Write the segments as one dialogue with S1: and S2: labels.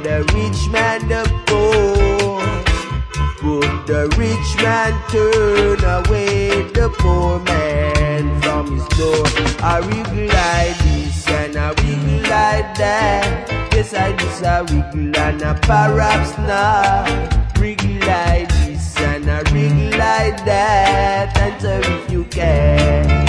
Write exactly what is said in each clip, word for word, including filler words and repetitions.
S1: the rich man the poor, but the rich man turn away the poor man from his door. I wiggle like this and I wiggle like that. Yes, I just a wiggle and a perhaps not. Wiggle like this and I wiggle like that. Answer if you can.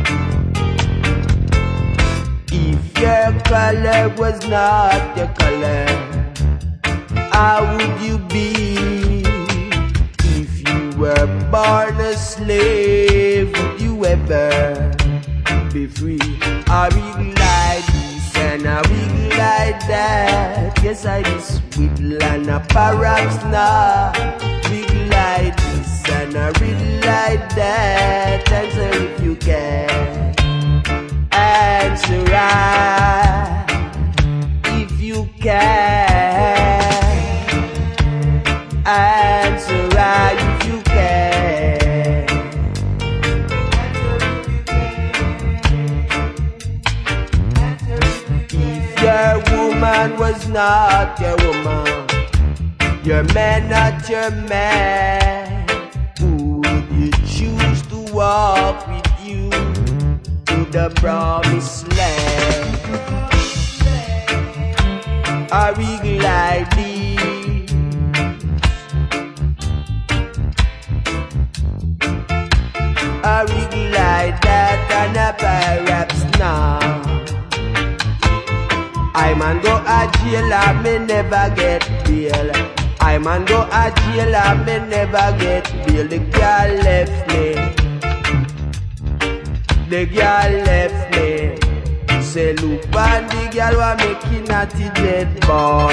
S1: If your color was not your color, how would you be? If you were born a slave, would you ever be free? I wiggle like this and I wiggle like that. Yes, I just wiggle and I perhaps not. Wiggle like this and I wiggle like that. Answer if you can. Answer right if you can. Answer right if you can. If your woman was not your woman, your man not your man, who would you choose to walk with you to the promised land? I wiggle like this, I wiggle like that, and I perhaps not. I man go a jail, I may never get bail. I man go a jail, I may never get bail. The girl left me, the girl left me. Say look on the girl who making at the dead boy.